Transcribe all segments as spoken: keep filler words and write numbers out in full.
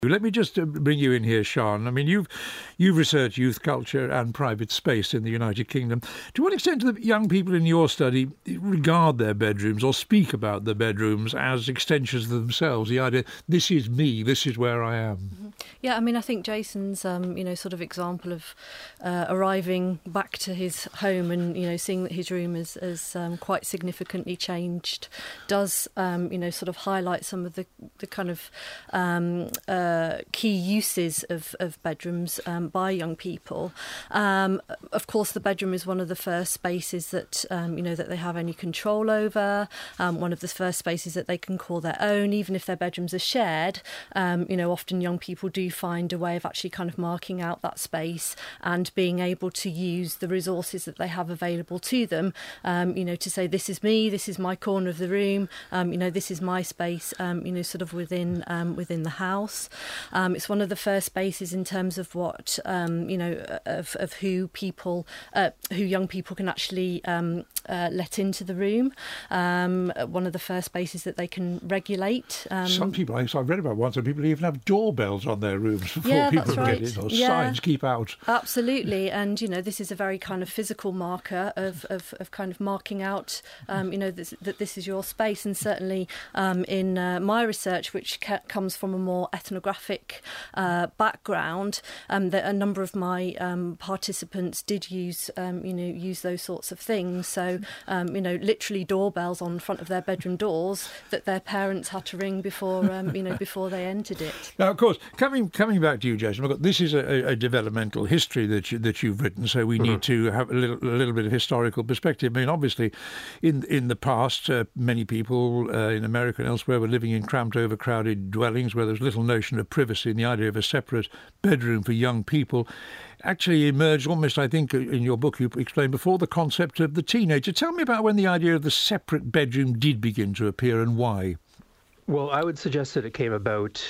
Let me just uh, bring you in here, Sean. I mean, you've you've researched youth culture and private space in the United Kingdom. To what extent do the young people in your study regard their bedrooms or speak about their bedrooms as extensions of themselves? The idea, this is me, this is where I am. Mm-hmm. Yeah, I mean, I think Jason's, um, you know, sort of example of uh, arriving back to his home and, you know, seeing that his room is, is um, quite significantly changed does, um, you know, sort of highlight some of the, the kind of um, uh, key uses of, of bedrooms um, by young people. Um, of course, the bedroom is one of the first spaces that, um, you know, that they have any control over, um, one of the first spaces that they can call their own, even if their bedrooms are shared. Um, you know, often young people do find a way of actually kind of marking out that space and being able to use the resources that they have available to them, um, you know, to say, this is me, this is my corner of the room, um, you know, this is my space, um, you know, sort of within um, within the house. Um, it's one of the first spaces in terms of what, um, you know, of, of who people, uh, who young people can actually um, uh, let into the room. Um, one of the first spaces that they can regulate. Um, Some people, I read about once, some people even have doorbells on their rooms before yeah, people that's right. get in, or yeah, signs, keep out. Absolutely, and you know, this is a very kind of physical marker of, of, of kind of marking out, um, you know, this, that this is your space. And certainly um, in uh, my research, which ca- comes from a more ethnographic uh, background, um, that a number of my um, participants did use, um, you know, use those sorts of things. So, um, you know, literally doorbells on front of their bedroom doors that their parents had to ring before, um, you know, before they entered it. Now, of course, coming coming back to you, Jason, look, this is a, a developmental history that you, that you've written, so we mm-hmm. need to have a little, a little bit of historical perspective. I mean, obviously, in in the past, uh, many people uh, in America and elsewhere were living in cramped, overcrowded dwellings where there was little notion of privacy, and the idea of a separate bedroom for young people actually emerged almost, I think, in your book you explained before, the concept of the teenager. Tell me about when the idea of the separate bedroom did begin to appear and why. Well, I would suggest that it came about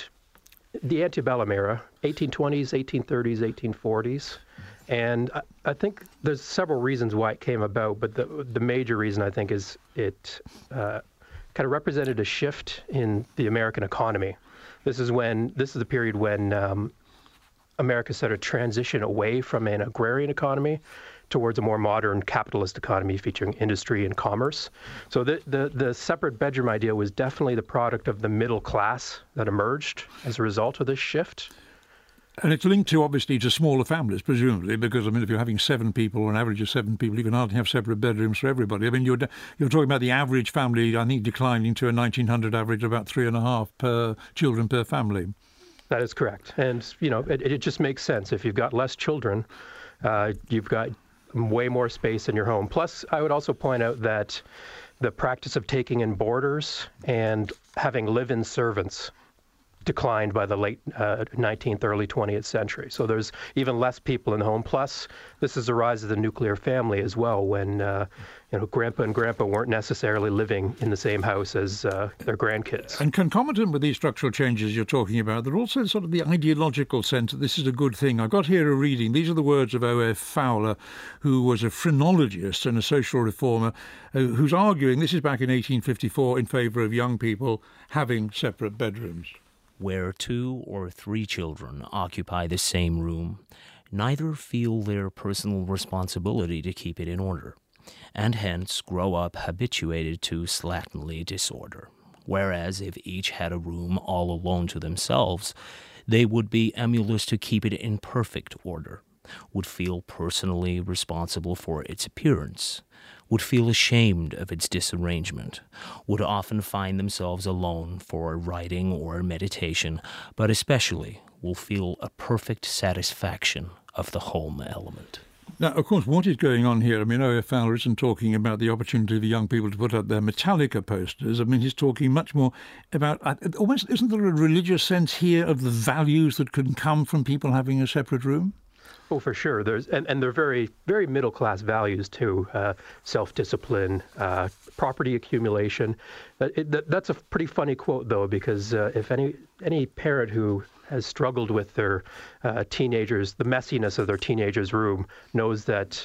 the antebellum era, eighteen twenties, eighteen thirties, eighteen forties. And I, I think there's several reasons why it came about, but the the major reason, I think, is it uh, kind of represented a shift in the American economy. This is when, this is the period when um, America started to transition away from an agrarian economy towards a more modern capitalist economy featuring industry and commerce. So the, the, the separate bedroom idea was definitely the product of the middle class that emerged as a result of this shift. And it's linked to, obviously, to smaller families, presumably, because, I mean, if you're having seven people, or an average of seven people, you can hardly have separate bedrooms for everybody. I mean, you're you're talking about the average family, I think, declining to a nineteen hundred average of about three and a half per children per family. That is correct. And, you know, it, it just makes sense. If you've got less children, uh, you've got way more space in your home. Plus, I would also point out that the practice of taking in boarders and having live-in servants declined by the late uh, nineteenth, early twentieth century. So there's even less people in the home. Plus, this is the rise of the nuclear family as well, when uh, you know, grandpa and grandpa weren't necessarily living in the same house as uh, their grandkids. And concomitant with these structural changes you're talking about, there are also sort of the ideological sense that this is a good thing. I've got here a reading. These are the words of O F Fowler, who was a phrenologist and a social reformer, uh, who's arguing, this is back in eighteen fifty-four, in favour of young people having separate bedrooms. Where two or three children occupy the same room, neither feel their personal responsibility to keep it in order, and hence grow up habituated to slatternly disorder. Whereas if each had a room all alone to themselves, they would be emulous to keep it in perfect order, would feel personally responsible for its appearance, would feel ashamed of its disarrangement, would often find themselves alone for writing or meditation, but especially will feel a perfect satisfaction of the home element. Now, of course, what is going on here? I mean, O F Fowler isn't talking about the opportunity for young people to put up their Metallica posters. I mean, he's talking much more about, uh, almost, isn't there a religious sense here of the values that can come from people having a separate room? Oh, for sure. There's and, and they're very, very middle-class values, too. Uh, self-discipline, uh, property accumulation. Uh, it, that, that's a pretty funny quote, though, because uh, if any any parent who has struggled with their uh, teenagers, the messiness of their teenager's room, knows that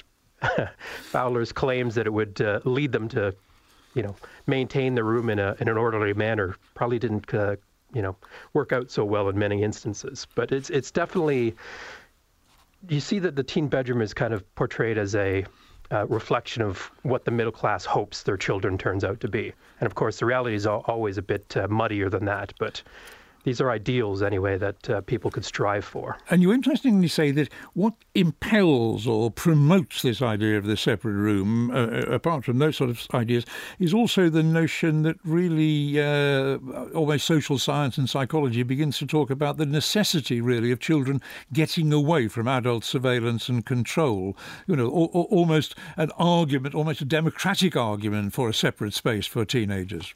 Fowler's claims that it would uh, lead them to, you know, maintain the room in a in an orderly manner probably didn't uh, you know, work out so well in many instances. But it's it's definitely, you see that the teen bedroom is kind of portrayed as a uh, reflection of what the middle class hopes their children turns out to be. And of course, the reality is al- always a bit uh, muddier than that. But these are ideals, anyway, that uh, people could strive for. And you interestingly say that what impels or promotes this idea of the separate room, uh, apart from those sort of ideas, is also the notion that really uh, almost social science and psychology begins to talk about the necessity, really, of children getting away from adult surveillance and control. You know, or, or almost an argument, almost a democratic argument for a separate space for teenagers.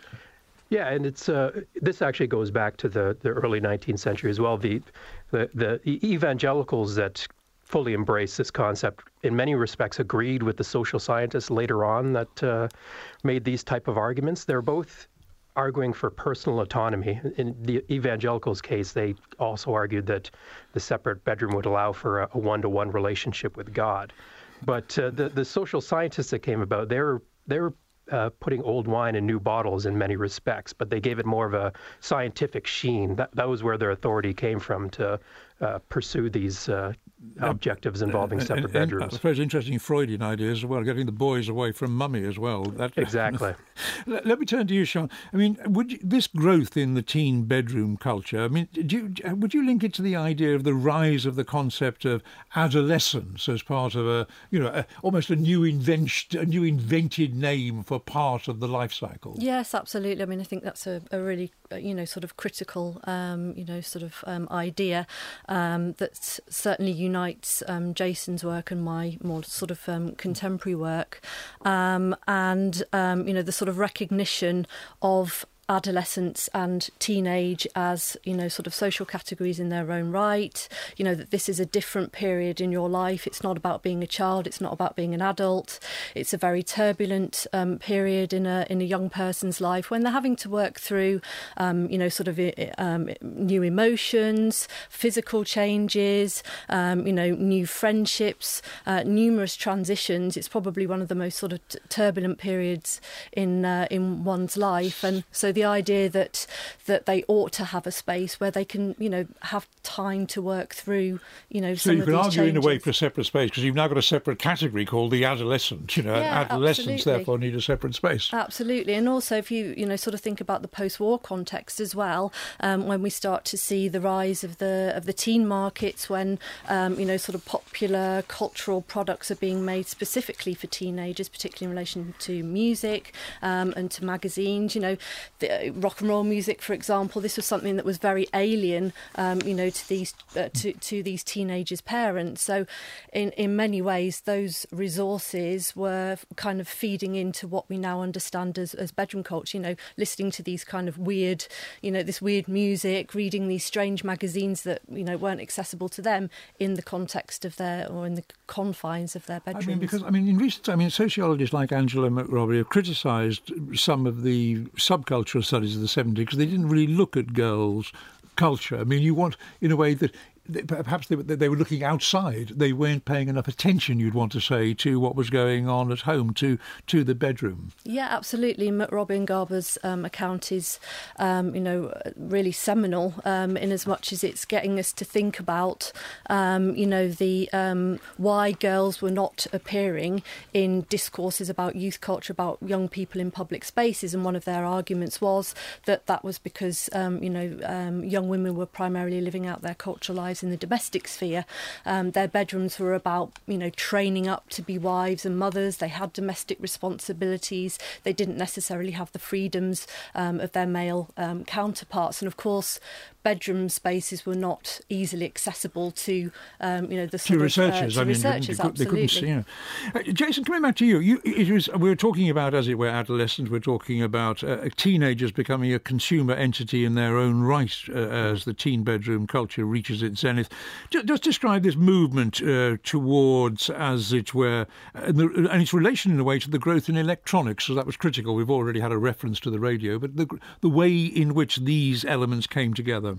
Yeah, and it's uh, this actually goes back to the, the early nineteenth century as well. The, the the evangelicals that fully embraced this concept, in many respects, agreed with the social scientists later on that uh, made these type of arguments. They're both arguing for personal autonomy. In the evangelicals' case, they also argued that the separate bedroom would allow for a, a one-to-one relationship with God. But uh, the the social scientists that came about, they were they were Uh, putting old wine in new bottles in many respects, but they gave it more of a scientific sheen. That, that was where their authority came from to uh, pursue these uh, objectives involving separate and, and, bedrooms. I suppose interesting Freudian ideas as well, getting the boys away from mummy as well. That, exactly. let, let me turn to you, Sean. I mean, would you, this growth in the teen bedroom culture, I mean, do you, would you link it to the idea of the rise of the concept of adolescence as part of a, you know, a, almost a new invention, a new invented name for part of the life cycle? Yes, absolutely. I mean, I think that's a, a really, you know, sort of critical, um, you know, sort of um, idea um, that certainly unites um, Jason's work and my more sort of um, contemporary work, um, and um, you know, the sort of recognition of adolescence and teenage as, you know, sort of social categories in their own right, you know, that this is a different period in your life. It's not about being a child, it's not about being an adult. It's a very turbulent um, period in a in a young person's life when they're having to work through, um, you know, sort of um, new emotions, physical changes, um, you know, new friendships, uh, numerous transitions. It's probably one of the most sort of t- turbulent periods in uh, in one's life. And so the idea that that they ought to have a space where they can, you know, have time to work through, you know, so some you of can these argue changes. in a way for a separate space because you've now got a separate category called the adolescent. You know, Yeah, adolescents absolutely. therefore need a separate space. Absolutely, and also if you you know sort of think about the post-war context as well, um, when we start to see the rise of the of the teen markets, when um, you know sort of popular cultural products are being made specifically for teenagers, particularly in relation to music um, and to magazines. You know, the, uh, rock and roll music, for example, this was something that was very alien, um, you know, to these uh, to to these teenagers' parents. So, in in many ways, those resources were kind of feeding into what we now understand as, as bedroom culture, you know, listening to these kind of weird, you know, this weird music, reading these strange magazines that, you know, weren't accessible to them in the context of their, or in the confines of their bedrooms. I mean, because, I mean, in recent, I mean, sociologists like Angela McRobbie have criticised some of the subcultural studies of the seventies because they didn't really look at girls' culture. I mean, you want, in a way that perhaps they, they were looking outside. They weren't paying enough attention, you'd want to say, to what was going on at home, to to the bedroom. Yeah, absolutely. McRobbie and Garber's um, account is, um, you know, really seminal um, in as much as it's getting us to think about, um, you know, the um, why girls were not appearing in discourses about youth culture, about young people in public spaces. And one of their arguments was that that was because, um, you know, um, young women were primarily living out their cultural lives in the domestic sphere. Um, their bedrooms were about, you know, training up to be wives and mothers. They had domestic responsibilities. They didn't necessarily have the freedoms um, of their male um, counterparts. And of course, bedroom spaces were not easily accessible to, um, you know, the sort to of, researchers. Uh, to I mean, researchers, they, could, they couldn't see. You know. uh, Jason, coming back to you, you it was, we were talking about, as it were, adolescents. We're talking about uh, teenagers becoming a consumer entity in their own right uh, as the teen bedroom culture reaches its zenith. Just, just describe this movement uh, towards, as it were, and, the, and its relation in a way to the growth in electronics. So that was critical. We've already had a reference to the radio, but the the way in which these elements came together.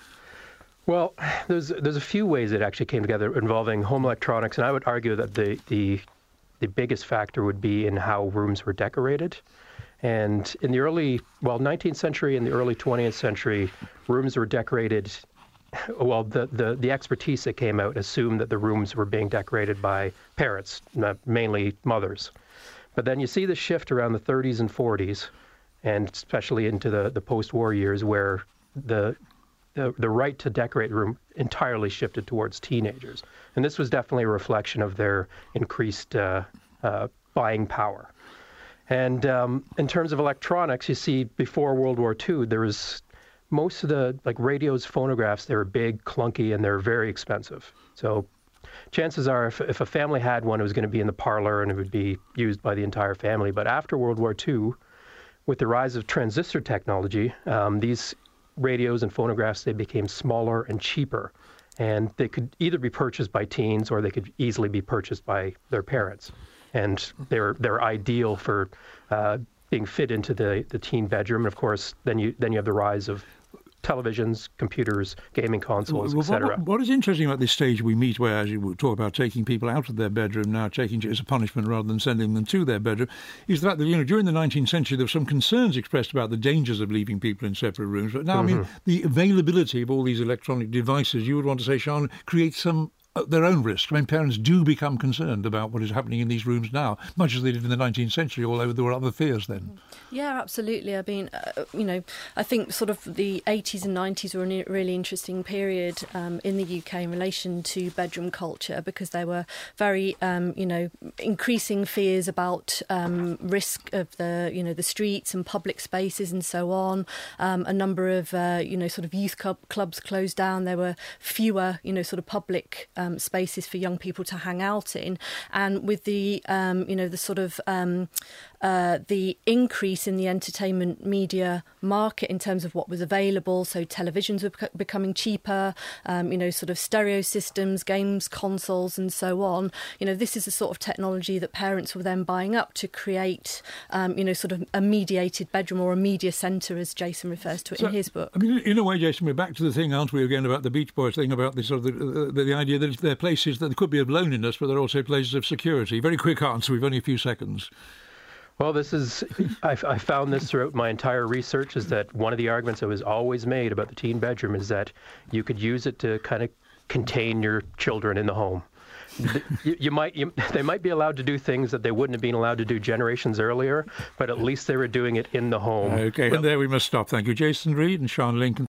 Well, there's there's a few ways it actually came together involving home electronics, and I would argue that the the the biggest factor would be in how rooms were decorated. And in the early, well, nineteenth century and the early twentieth century, rooms were decorated. Well, the, the, the expertise that came out assumed that the rooms were being decorated by parents, mainly mothers. But then you see the shift around the thirties and forties, and especially into the, the post-war years, where the, the the right to decorate the room entirely shifted towards teenagers. And this was definitely a reflection of their increased uh, uh, buying power. And um, in terms of electronics, you see before World War Two, there was most of the, like radios, phonographs, they were big, clunky, and they're very expensive. So chances are if, if a family had one, it was going to be in the parlor and it would be used by the entire family. But after World War Two, with the rise of transistor technology, um, these radios and phonographs, they became smaller and cheaper. And they could either be purchased by teens or they could easily be purchased by their parents. And they're they're ideal for uh, being fit into the, the teen bedroom. And of course, then you then you have the rise of televisions, computers, gaming consoles, well, et cetera. What, what is interesting about this stage we meet, where, as you talk about taking people out of their bedroom now, taking it as a punishment rather than sending them to their bedroom, is the fact that, you know, during the nineteenth century there were some concerns expressed about the dangers of leaving people in separate rooms. But now, mm-hmm. I mean, the availability of all these electronic devices, you would want to say, Sian, creates some their own risk. I mean, parents do become concerned about what is happening in these rooms now, much as they did in the nineteenth century, although there were other fears then. Yeah, absolutely. I mean, uh, you know, I think sort of the eighties and nineties were a really interesting period um, in the U K in relation to bedroom culture, because there were very, um, you know, increasing fears about um, risk of the, you know, the streets and public spaces and so on. Um, a number of, uh, you know, sort of youth club, clubs closed down. There were fewer, you know, sort of public um, Um, spaces for young people to hang out in, and with the um, you know the sort of um, uh, the increase in the entertainment media market in terms of what was available, so televisions were bec- becoming cheaper, um, you know sort of stereo systems, games consoles, and so on. You know this is the sort of technology that parents were then buying up to create um, you know sort of a mediated bedroom, or a media centre, as Jason refers to it so, in his book. I mean, in a way, Jason, we're back to the thing, aren't we, again, about the Beach Boys thing, about this sort of the, the, the idea that they're places that could be of loneliness, but they're also places of security. Very quick answer. We've only a few seconds. Well, this is, I've, I found this throughout my entire research, is that one of the arguments that was always made about the teen bedroom is that you could use it to kind of contain your children in the home. You, you might, you, they might be allowed to do things that they wouldn't have been allowed to do generations earlier, but at least they were doing it in the home. Okay, well, and there we must stop. Thank you, Jason Reed and Sian Lincoln.